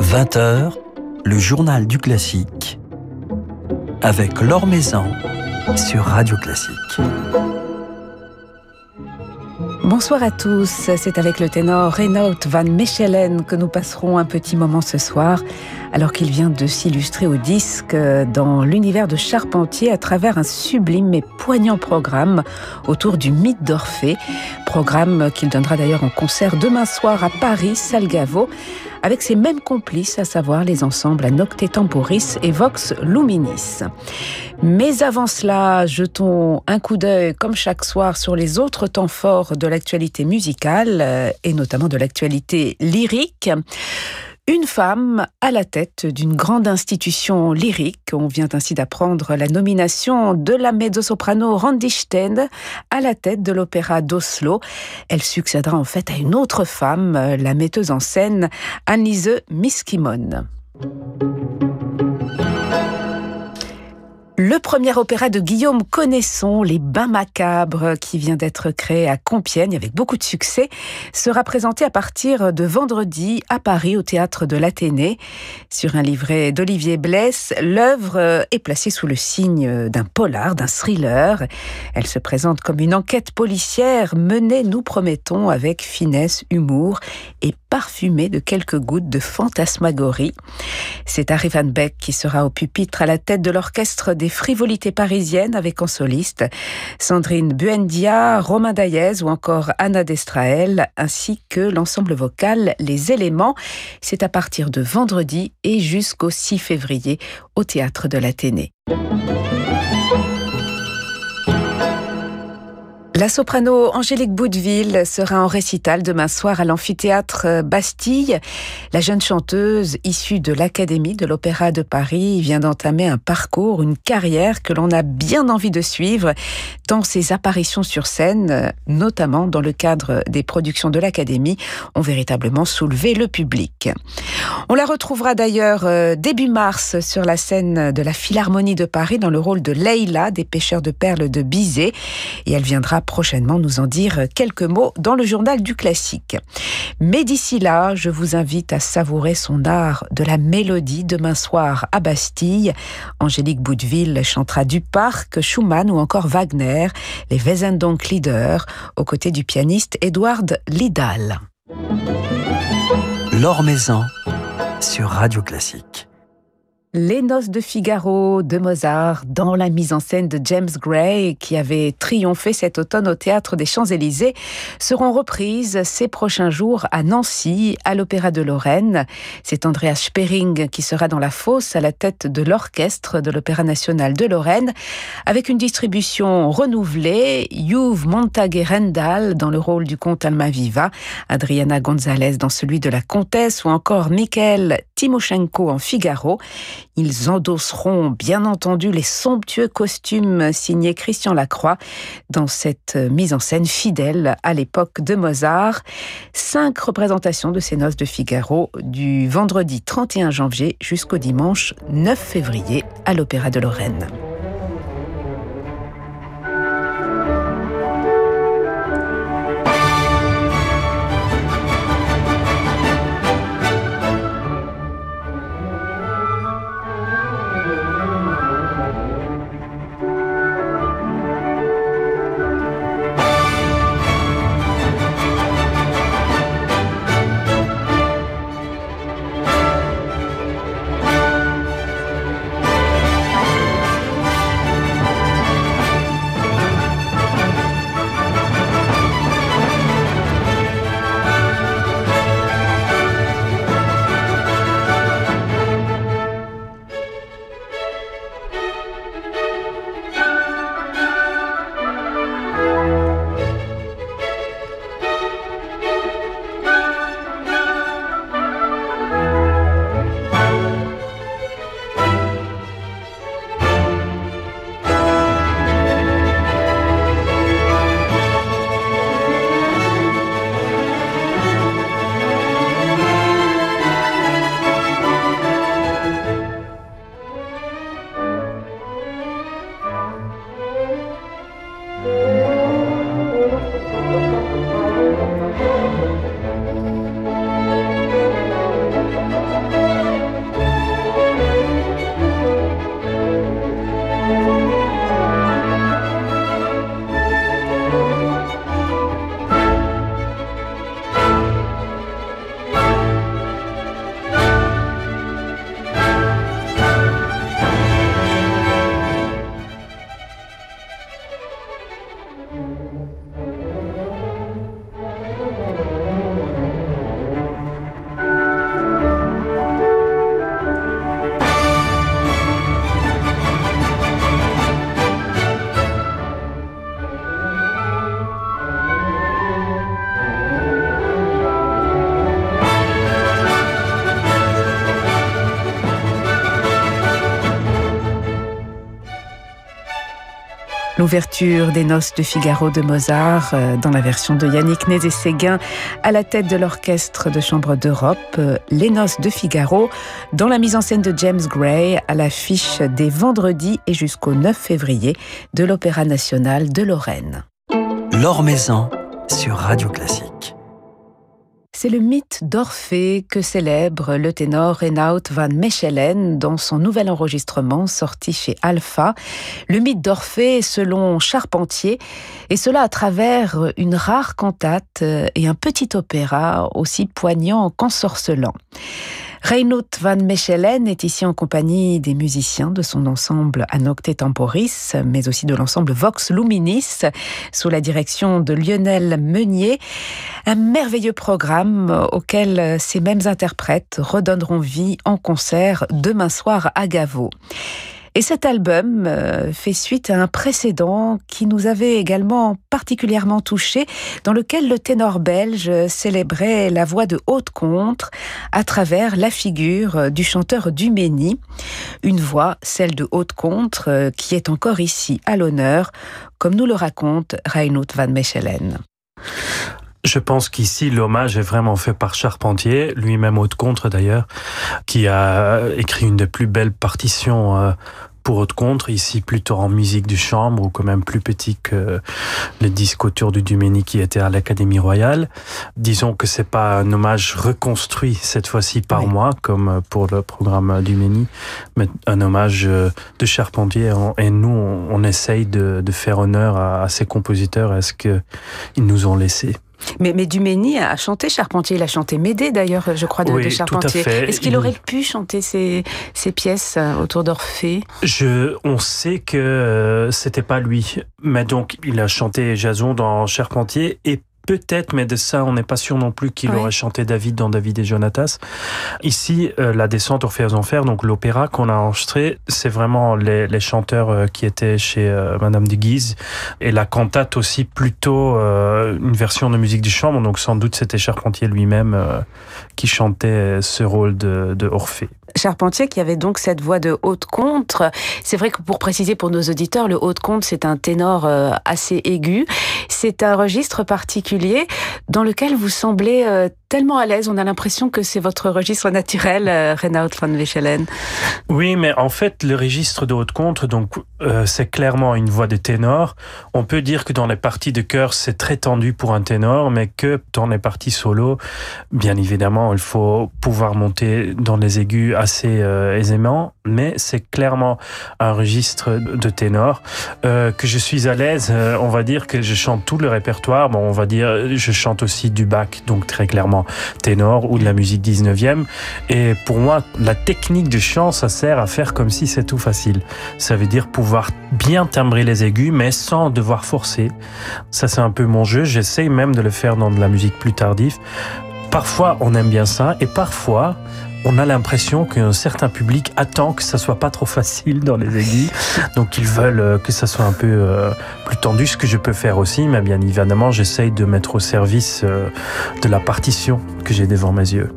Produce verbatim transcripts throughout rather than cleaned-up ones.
vingt heures, le journal du classique avec Laure Maison sur Radio Classique. Bonsoir à tous, c'est avec le ténor Reinout van Mechelen que nous passerons un petit moment ce soir, alors qu'il vient de s'illustrer au disque dans l'univers de Charpentier à travers un sublime et poignant programme autour du mythe d'Orphée, programme qu'il donnera d'ailleurs en concert demain soir à Paris, salle Gaveau, avec ses mêmes complices, à savoir les ensembles à Nocte Temporis et Vox Luminis. Mais avant cela, jetons un coup d'œil, comme chaque soir, sur les autres temps forts de l'actualité musicale, et notamment de l'actualité lyrique. Une femme à la tête d'une grande institution lyrique. On vient ainsi d'apprendre la nomination de la mezzo-soprano Randi Stende à la tête de l'opéra d'Oslo. Elle succédera en fait à une autre femme, la metteuse en scène Anneliese Miskimon. Le premier opéra de Guillaume Connaisson, Les Bains Macabres, qui vient d'être créé à Compiègne avec beaucoup de succès, sera présenté à partir de vendredi à Paris au théâtre de l'Athénée. Sur un livret d'Olivier Blesse, l'œuvre est placée sous le signe d'un polar, d'un thriller. Elle se présente comme une enquête policière menée, nous promettons, avec finesse, humour et parfumée de quelques gouttes de fantasmagorie. C'est Harry Van Beck qui sera au pupitre à la tête de l'orchestre des frivolités parisiennes avec en soliste Sandrine Buendia, Romain Daillez ou encore Anna Destrael, ainsi que l'ensemble vocal Les Éléments. C'est à partir de vendredi et jusqu'au six février au théâtre de l'Athénée. La soprano Angélique Bouteville sera en récital demain soir à l'amphithéâtre Bastille. La jeune chanteuse issue de l'Académie de l'Opéra de Paris vient d'entamer un parcours, une carrière que l'on a bien envie de suivre tant ses apparitions sur scène, notamment dans le cadre des productions de l'Académie, ont véritablement soulevé le public. On la retrouvera d'ailleurs début mars sur la scène de la Philharmonie de Paris dans le rôle de Leïla des Pêcheurs de perles de Bizet, et elle viendra prochainement nous en dire quelques mots dans le journal du classique. Mais d'ici là, je vous invite à savourer son art de la mélodie demain soir à Bastille. Angélique Bouteville chantera du Parc, Schumann ou encore Wagner, les Wesendonck-Lieder, aux côtés du pianiste Edward Lidal. Laure Maison sur Radio Classique. Les Noces de Figaro de Mozart, dans la mise en scène de James Gray, qui avait triomphé cet automne au Théâtre des Champs-Élysées, seront reprises ces prochains jours à Nancy, à l'Opéra de Lorraine. C'est Andreas Spering qui sera dans la fosse à la tête de l'orchestre de l'Opéra national de Lorraine, avec une distribution renouvelée. Youve Montague-Rendal dans le rôle du comte Almaviva, Adriana Gonzalez dans celui de la comtesse, ou encore Mikhail Timoshenko en Figaro. Ils endosseront bien entendu les somptueux costumes signés Christian Lacroix dans cette mise en scène fidèle à l'époque de Mozart. Cinq représentations de ces Noces de Figaro du vendredi trente et un janvier jusqu'au dimanche neuf février à l'Opéra de Lorraine. L'ouverture des Noces de Figaro de Mozart, dans la version de Yannick Nézet-Séguin, à la tête de l'Orchestre de Chambre d'Europe. Les Noces de Figaro, dans la mise en scène de James Gray, à l'affiche des vendredis et jusqu'au neuf février de l'Opéra national de Lorraine. Laure Maison sur Radio Classique. C'est le mythe d'Orphée que célèbre le ténor Reinout van Mechelen dans son nouvel enregistrement sorti chez Alpha. Le mythe d'Orphée selon Charpentier, et cela à travers une rare cantate et un petit opéra aussi poignant qu'ensorcelant. Reinout van Mechelen est ici en compagnie des musiciens de son ensemble Anocte Temporis, mais aussi de l'ensemble Vox Luminis, sous la direction de Lionel Meunier. Un merveilleux programme auquel ces mêmes interprètes redonneront vie en concert demain soir à Gaveau. Et cet album fait suite à un précédent qui nous avait également particulièrement touchés, dans lequel le ténor belge célébrait la voix de haute contre à travers la figure du chanteur Dumény. Une voix, celle de haute contre, qui est encore ici à l'honneur, comme nous le raconte Reinout van Mechelen. Je pense qu'ici, l'hommage est vraiment fait par Charpentier, lui-même haute contre d'ailleurs, qui a écrit une des plus belles partitions euh, pour haute contre, ici plutôt en musique de chambre ou quand même plus petit que le disque autour du Dumény qui était à l'Académie Royale. Disons que c'est pas un hommage reconstruit cette fois-ci par oui. moi, comme pour le programme Dumény, mais un hommage de Charpentier. Et nous, on, on essaye de, de faire honneur à, à ces compositeurs, à ce qu'ils nous ont laissé. Mais, mais Dumény a chanté Charpentier, il a chanté Médée d'ailleurs, je crois, de, oui, de Charpentier. Tout à fait. Est-ce qu'il il... aurait pu chanter ces, ces pièces autour d'Orphée ? Je, on sait que euh, c'était pas lui, mais donc il a chanté Jason dans Charpentier et peut-être, mais de ça, on n'est pas sûr non plus qu'il oui. aurait chanté David dans David et Jonatas. Ici, euh, la descente Orphée aux Enfers, donc l'opéra qu'on a enregistré, c'est vraiment les, les chanteurs euh, qui étaient chez euh, Madame de Guise. Et la cantate aussi, plutôt euh, une version de musique de chambre. Donc sans doute, c'était Charpentier lui-même euh, qui chantait ce rôle de, de Orphée. Charpentier qui avait donc cette voix de haute contre. C'est vrai que pour préciser pour nos auditeurs, le haute contre, c'est un ténor euh, assez aigu. C'est un registre particulier dans lequel vous semblez euh, tellement à l'aise. On a l'impression que c'est votre registre naturel, euh, Reinout van Mechelen. Oui, mais en fait, le registre de haute contre, donc euh, c'est clairement une voix de ténor. On peut dire que dans les parties de chœur, c'est très tendu pour un ténor, mais que dans les parties solo, bien évidemment, il faut pouvoir monter dans les aigus assez euh, aisément, mais c'est clairement un registre de ténor euh, que je suis à l'aise. Euh, on va dire que je chante tout le répertoire. Bon, on va dire, je chante aussi du Bach, donc très clairement ténor, ou de la musique dix-neuvième. Et pour moi, la technique de chant, ça sert à faire comme si c'est tout facile. Ça veut dire pouvoir bien timbrer les aigus, mais sans devoir forcer. Ça, c'est un peu mon jeu. J'essaye même de le faire dans de la musique plus tardive. Parfois, on aime bien ça, et parfois, on a l'impression qu'un certain public attend que ça soit pas trop facile dans les aigus, donc ils veulent que ça soit un peu euh, plus tendu, ce que je peux faire aussi, mais bien évidemment, j'essaye de mettre au service euh, de la partition que j'ai devant mes yeux.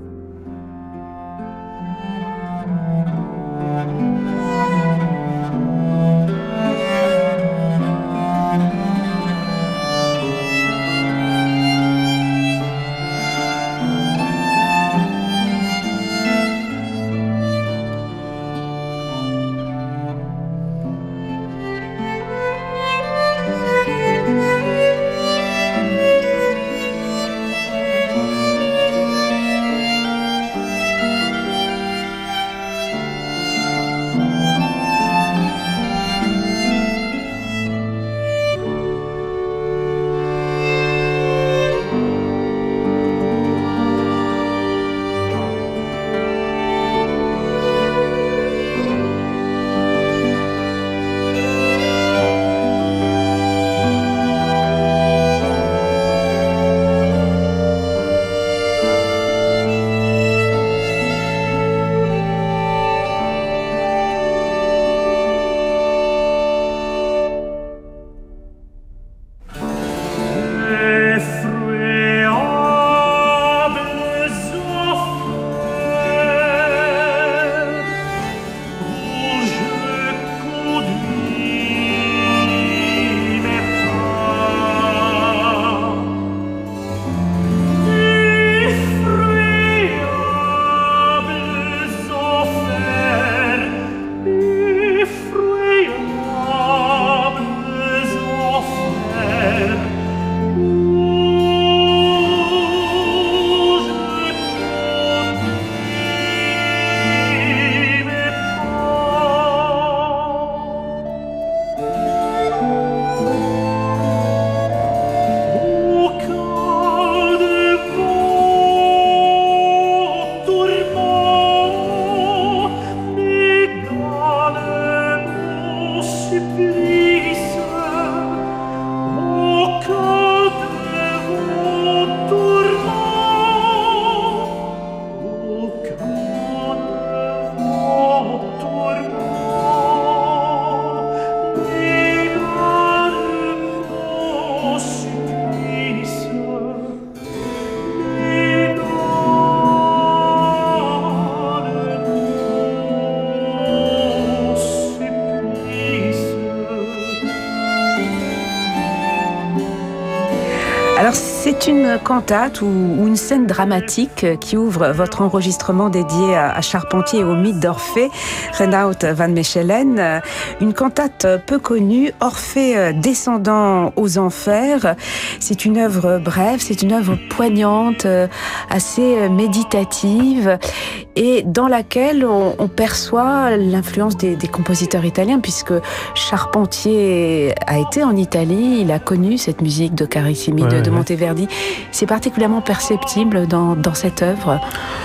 Alors, c'est une cantate ou, ou une scène dramatique qui ouvre votre enregistrement dédié à, à Charpentier et au mythe d'Orphée, Reinout van Mechelen. Une cantate peu connue, Orphée descendant aux enfers. C'est une œuvre brève, c'est une œuvre poignante, assez méditative, et dans laquelle on, on perçoit l'influence des, des compositeurs italiens, puisque Charpentier a été en Italie, il a connu cette musique de Carissimi, ouais, de, de Monteverdi. C'est particulièrement perceptible dans, dans cette œuvre.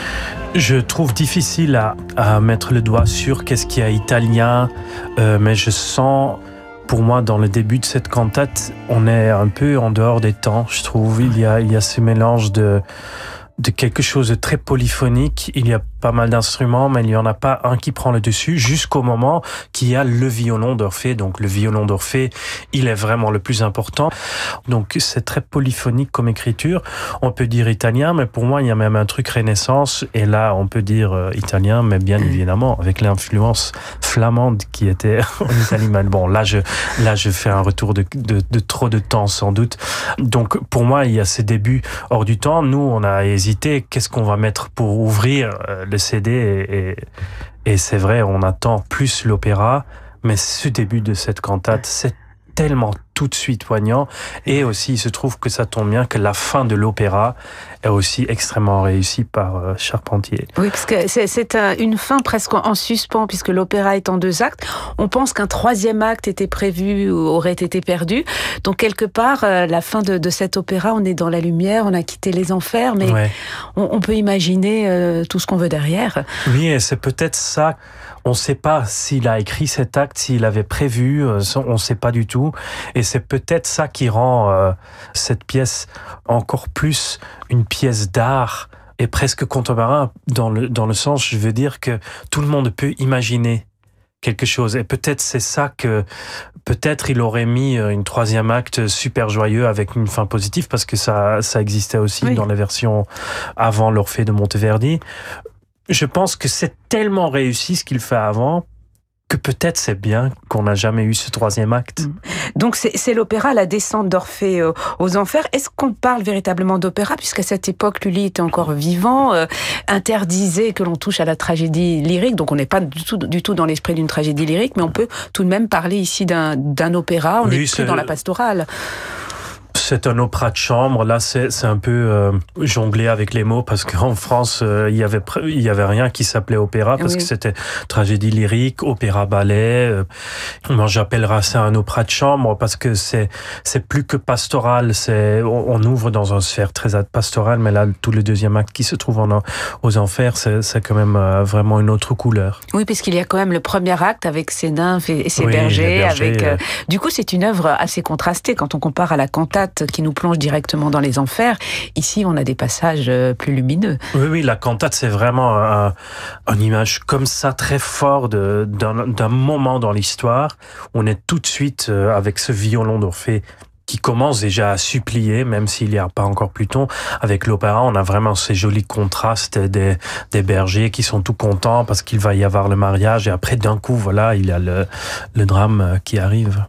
Je trouve difficile à, à mettre le doigt sur qu'est-ce qui est italien, euh, mais je sens, pour moi, dans le début de cette cantate, on est un peu en dehors des temps, je trouve. Il y a, il y a ce mélange de, de quelque chose de très polyphonique. Il y a pas mal d'instruments, mais il n'y en a pas un qui prend le dessus, jusqu'au moment qu'il y a le violon d'Orphée. Donc le violon d'Orphée, il est vraiment le plus important. Donc c'est très polyphonique comme écriture. On peut dire italien, mais pour moi, il y a même un truc Renaissance. Et là, on peut dire euh, italien, mais bien évidemment, avec l'influence flamande qui était en Italie. Mais bon, là, je, là, je fais un retour de, de, de trop de temps, sans doute. Donc pour moi, il y a ces débuts hors du temps. Nous, on a hésité. Qu'est-ce qu'on va mettre pour ouvrir euh, le C D et, et, et c'est vrai, on attend plus l'opéra, mais ce début de cette cantate, c'est tellement tout de suite poignant, et aussi il se trouve que ça tombe bien que la fin de l'opéra est aussi extrêmement réussie par euh, Charpentier. Oui, parce que c'est, c'est un, une fin presque en suspens, puisque l'opéra est en deux actes. On pense qu'un troisième acte était prévu ou aurait été perdu. Donc quelque part, euh, la fin de, de cet opéra, on est dans la lumière, on a quitté les enfers, mais ouais. on, on peut imaginer euh, tout ce qu'on veut derrière. Oui, et c'est peut-être ça. On ne sait pas s'il a écrit cet acte, s'il avait prévu, on ne sait pas du tout. Et c'est peut-être ça qui rend euh, cette pièce encore plus une pièce d'art et presque contemporain, dans le, dans le sens, je veux dire, que tout le monde peut imaginer quelque chose. Et peut-être c'est ça que, peut-être il aurait mis une troisième acte super joyeux avec une fin positive, parce que ça, ça existait aussi oui. dans la version avant l'Orphée de Monteverdi. Je pense que c'est tellement réussi ce qu'il fait avant que peut-être c'est bien qu'on n'a jamais eu ce troisième acte. Donc c'est, c'est l'opéra, la descente d'Orphée euh, aux enfers. Est-ce qu'on parle véritablement d'opéra, puisqu'à cette époque, Lully était encore vivant, euh, interdisait que l'on touche à la tragédie lyrique, donc on n'est pas du tout, du tout dans l'esprit d'une tragédie lyrique, mais on peut tout de même parler ici d'un, d'un opéra, on oui, est plus dans la pastorale. C'est un opéra de chambre. Là, c'est, c'est un peu euh, jonglé avec les mots, parce qu'en France, euh, il y avait il y avait rien qui s'appelait opéra, parce oui. que c'était tragédie lyrique, opéra ballet. Euh, moi, j'appellerais ça un opéra de chambre, parce que c'est c'est plus que pastoral. C'est on, on ouvre dans une sphère très pastoral, mais là, tout le deuxième acte qui se trouve en, aux enfers, c'est, c'est quand même euh, vraiment une autre couleur. Oui, puisqu'il y a quand même le premier acte avec ses nymphes et, et ses oui, bergers. bergers avec, euh... Euh... Du coup, c'est une œuvre assez contrastée quand on compare à la cantate qui nous plonge directement dans les enfers. Ici, on a des passages plus lumineux. Oui, oui, la cantate, c'est vraiment un, une image comme ça, très fort de, d'un, d'un moment dans l'histoire. On est tout de suite avec ce violon d'Orphée qui commence déjà à supplier, même s'il n'y a pas encore Pluton. Avec l'opéra, on a vraiment ces jolis contrastes des, des bergers qui sont tout contents parce qu'il va y avoir le mariage, et après, d'un coup, voilà, il y a le, le drame qui arrive.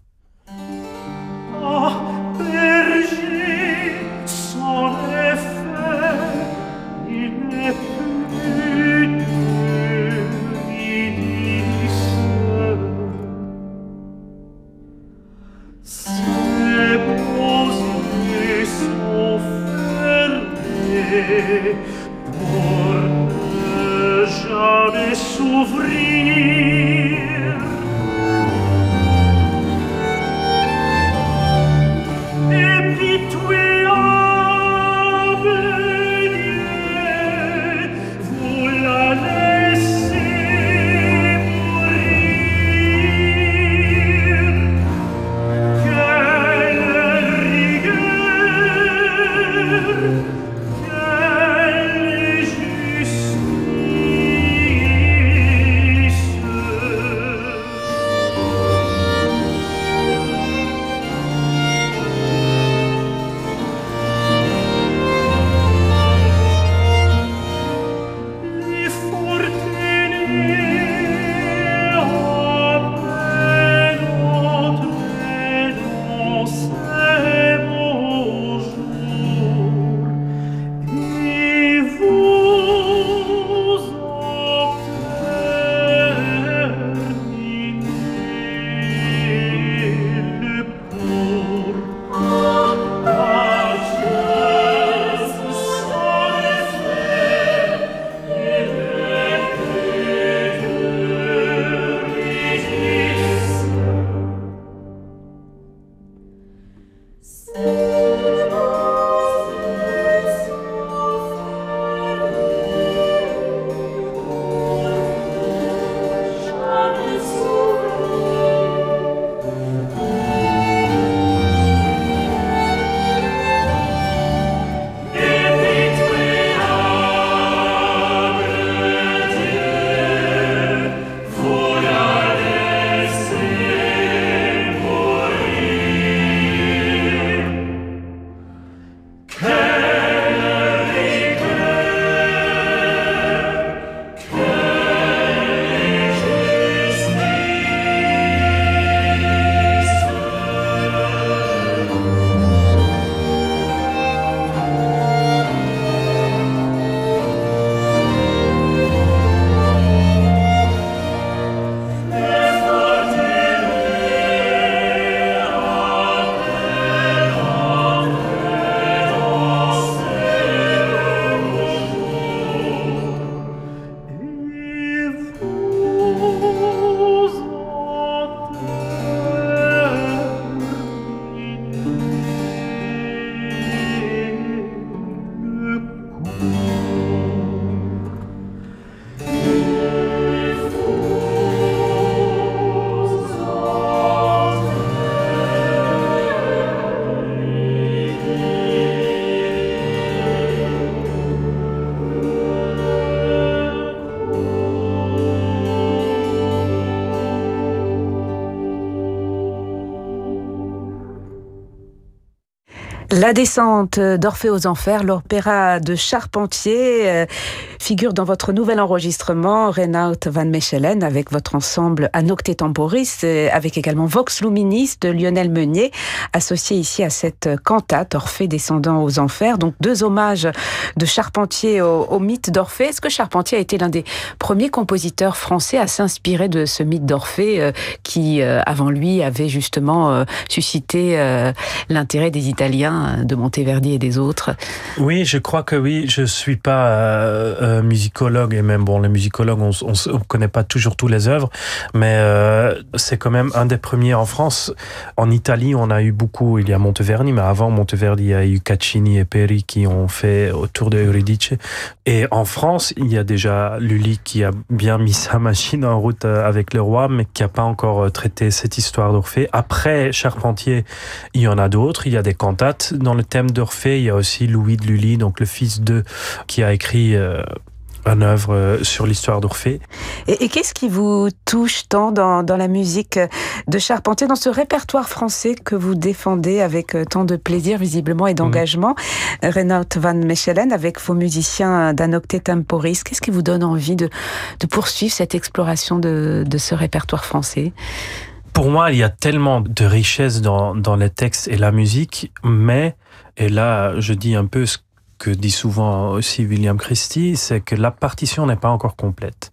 La descente d'Orphée aux Enfers, l'opéra de Charpentier, euh, figure dans votre nouvel enregistrement, Reinout van Mechelen, avec votre ensemble Anocte Temporis, euh, avec également Vox Luminis de Lionel Meunier, associé ici à cette cantate, Orphée descendant aux Enfers. Donc deux hommages de Charpentier au, au mythe d'Orphée. Est-ce que Charpentier a été l'un des premiers compositeurs français à s'inspirer de ce mythe d'Orphée, euh, qui, euh, avant lui, avait justement euh, suscité euh, l'intérêt des Italiens, de Monteverdi et des autres? Oui, je crois que oui. Je suis pas euh, euh, musicologue, et même bon, les musicologues, on, on, on connaît pas toujours tous les œuvres, mais euh, c'est quand même un des premiers en France. En Italie, on a eu beaucoup. Il y a Monteverdi, mais avant Monteverdi, il y a eu Caccini et Peri qui ont fait autour de Euridice. Et en France, il y a déjà Lully qui a bien mis sa machine en route avec le roi, mais qui a pas encore traité cette histoire d'Orphée. Après Charpentier, il y en a d'autres. Il y a des cantates. Dans le thème d'Orphée, il y a aussi Louis de Lully, donc le fils d'eux, qui a écrit euh, une œuvre euh, sur l'histoire d'Orphée. Et, et qu'est-ce qui vous touche tant dans, dans la musique de Charpentier, dans ce répertoire français que vous défendez avec tant de plaisir visiblement et d'engagement, mmh. Reinout van Mechelen, avec vos musiciens d'Anocte Temporis, qu'est-ce qui vous donne envie de, de poursuivre cette exploration de, de ce répertoire français ? Pour moi, il y a tellement de richesse dans, dans les textes et la musique, mais, et là, je dis un peu ce que dit souvent aussi William Christie, c'est que la partition n'est pas encore complète.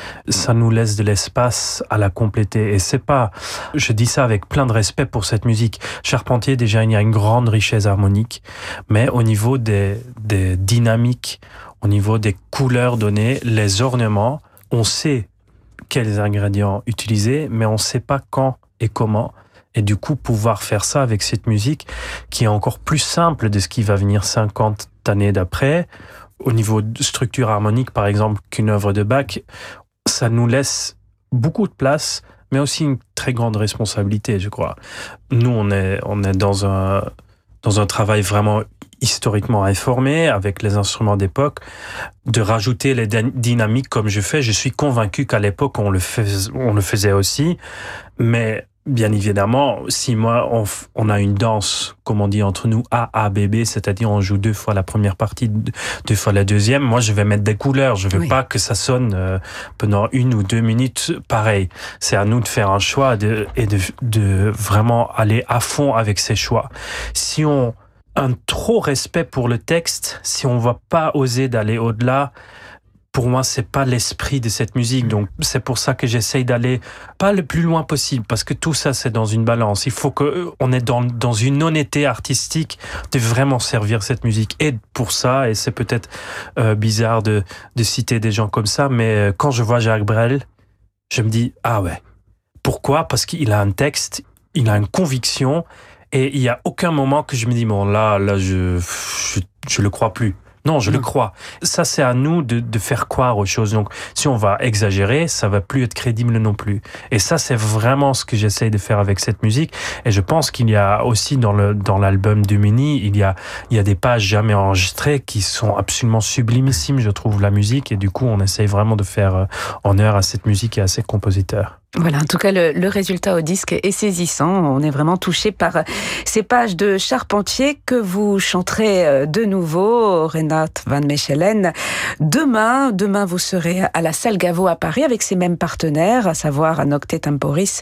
Ça nous laisse de l'espace à la compléter. Et c'est pas, je dis ça avec plein de respect pour cette musique. Charpentier, déjà, il y a une grande richesse harmonique, mais au niveau des, des dynamiques, au niveau des couleurs données, les ornements, on sait quels ingrédients utiliser, mais on ne sait pas quand et comment. Et du coup, pouvoir faire ça avec cette musique qui est encore plus simple de ce qui va venir cinquante années d'après, au niveau de structure harmonique, par exemple, qu'une œuvre de Bach, ça nous laisse beaucoup de place, mais aussi une très grande responsabilité, je crois. Nous, on est, on est dans un, dans un travail vraiment historiquement informé, avec les instruments d'époque, de rajouter les dynamiques comme je fais. Je suis convaincu qu'à l'époque, on le, fais, on le faisait aussi, mais bien évidemment, si moi, on, on a une danse, comme on dit entre nous, A, A, B, B, c'est-à-dire on joue deux fois la première partie, deux fois la deuxième, moi, je vais mettre des couleurs. Je veux oui. pas que ça sonne euh, pendant une ou deux minutes pareil. C'est à nous de faire un choix de, et de, de vraiment aller à fond avec ces choix. Si on un trop respect pour le texte, si on va pas oser d'aller au-delà, pour moi, c'est pas l'esprit de cette musique. Donc, c'est pour ça que j'essaye d'aller pas le plus loin possible, parce que tout ça, c'est dans une balance. Il faut qu'on est dans, dans une honnêteté artistique de vraiment servir cette musique. Et pour ça, et c'est peut-être euh, bizarre de, de citer des gens comme ça, mais euh, quand je vois Jacques Brel, je me dis, ah ouais. Pourquoi ? Parce qu'il a un texte, il a une conviction, et il n'y a aucun moment que je me dis, bon, là, là, je, je, je le crois plus. Non, je mmh. le crois. Ça, c'est à nous de, de faire croire aux choses. Donc, si on va exagérer, ça va plus être crédible non plus. Et ça, c'est vraiment ce que j'essaye de faire avec cette musique. Et je pense qu'il y a aussi dans le, dans l'album de Mini, il y a, il y a des pages jamais enregistrées qui sont absolument sublimissimes, je trouve, la musique. Et du coup, on essaye vraiment de faire honneur à cette musique et à ces compositeurs. Voilà, en tout cas, le, le résultat au disque est saisissant. On est vraiment touché par ces pages de Charpentier que vous chanterez de nouveau, Reinout van Mechelen. Demain, demain, vous serez à la Salle Gaveau à Paris avec ses mêmes partenaires, à savoir Anocte Temporis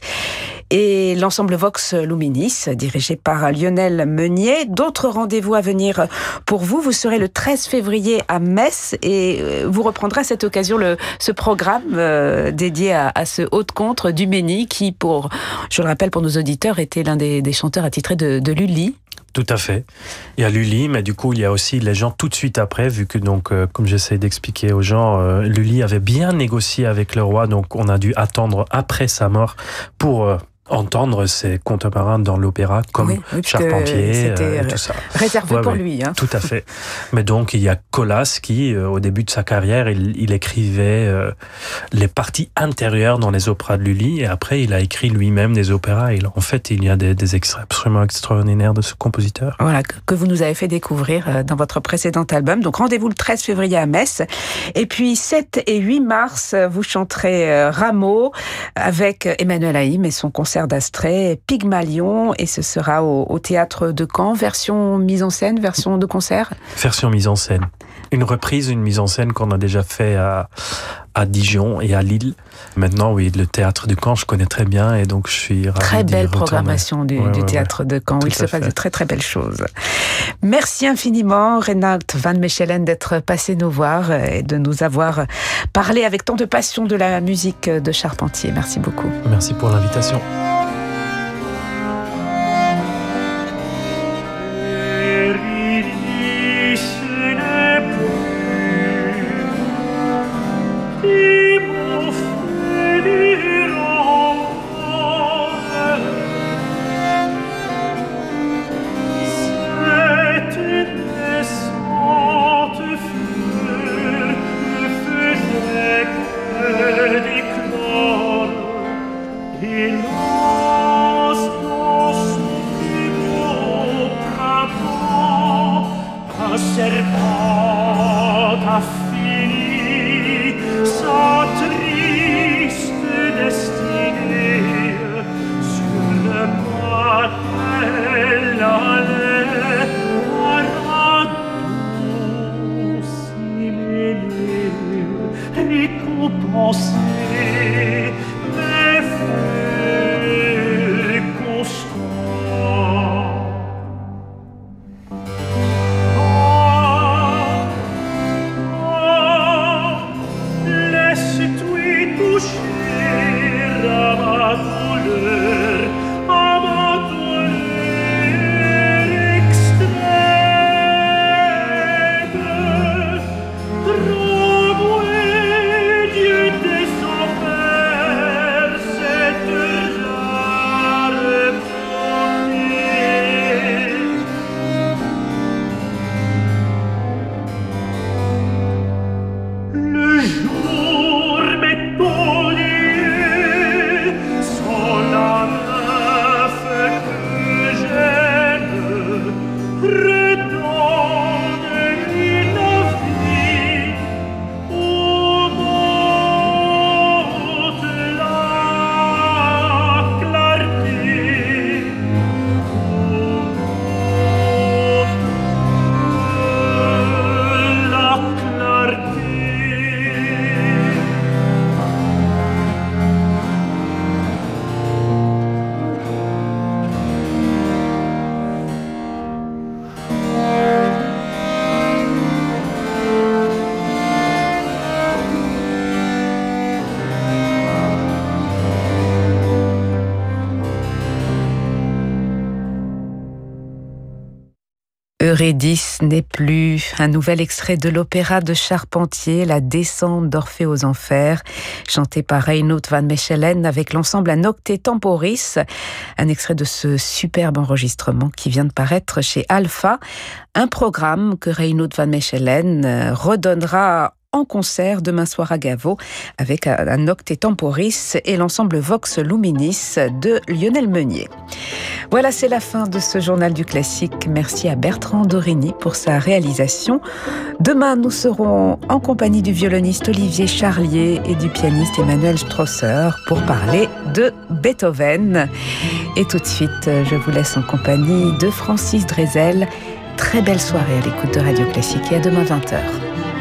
et l'ensemble Vox Luminis, dirigé par Lionel Meunier. D'autres rendez-vous à venir pour vous. Vous serez le treize février à Metz et vous reprendrez à cette occasion le, ce programme euh, dédié à, à ce haut de contre du Mény, qui, pour, je le rappelle pour nos auditeurs, était l'un des, des chanteurs attitrés de, de Lully. Tout à fait. Il y a Lully, mais du coup, il y a aussi les gens tout de suite après, vu que, donc, euh, comme j'essaie d'expliquer aux gens, euh, Lully avait bien négocié avec le roi, donc on a dû attendre après sa mort pour euh, entendre ses contemporains dans l'opéra, comme oui, oui, Charpentier, euh, et tout ça. Réservé ouais, pour ouais, lui. Hein. Tout à fait. Mais donc, il y a Colas qui, euh, au début de sa carrière, il, il écrivait euh, les parties intérieures dans les opéras de Lully, et après, il a écrit lui-même des opéras. Et en fait, il y a des, des extraits absolument extraordinaires de ce compositeur. Voilà, que vous nous avez fait découvrir dans votre précédent album. Donc, rendez-vous le treize février à Metz. Et puis, sept et huit mars, vous chanterez Rameau avec Emmanuel Haïm et son concert concert d'Astrée, Pygmalion, et ce sera au, au théâtre de Caen, version mise en scène, version de concert? Version mise en scène. Une reprise, une mise en scène qu'on a déjà fait à, à Dijon et à Lille. Maintenant, oui, le théâtre de Caen, je connais très bien et donc je suis ravi Très d'y belle retourner. programmation du, ouais, du ouais, théâtre ouais. de Caen, où il se passe de très très belles choses. Merci infiniment, Reinout van Mechelen, d'être passé nous voir et de nous avoir parlé avec tant de passion de la musique de Charpentier. Merci beaucoup. Merci pour l'invitation. Eurydice n'est plus, un nouvel extrait de l'opéra de Charpentier, La descente d'Orphée aux enfers, chanté par Reinout van Mechelen avec l'ensemble A Nocte Temporis, un extrait de ce superbe enregistrement qui vient de paraître chez Alpha, un programme que Reinout van Mechelen redonnera en concert demain soir à Gaveau avec A Nocte Temporis et l'ensemble Vox Luminis de Lionel Meunier. Voilà, c'est la fin de ce journal du classique. Merci à Bertrand Dorigny pour sa réalisation. Demain, nous serons en compagnie du violoniste Olivier Charlier et du pianiste Emmanuel Strosser pour parler de Beethoven. Et tout de suite, je vous laisse en compagnie de Francis Drezel. Très belle soirée à l'écoute de Radio Classique et à demain vingt heures.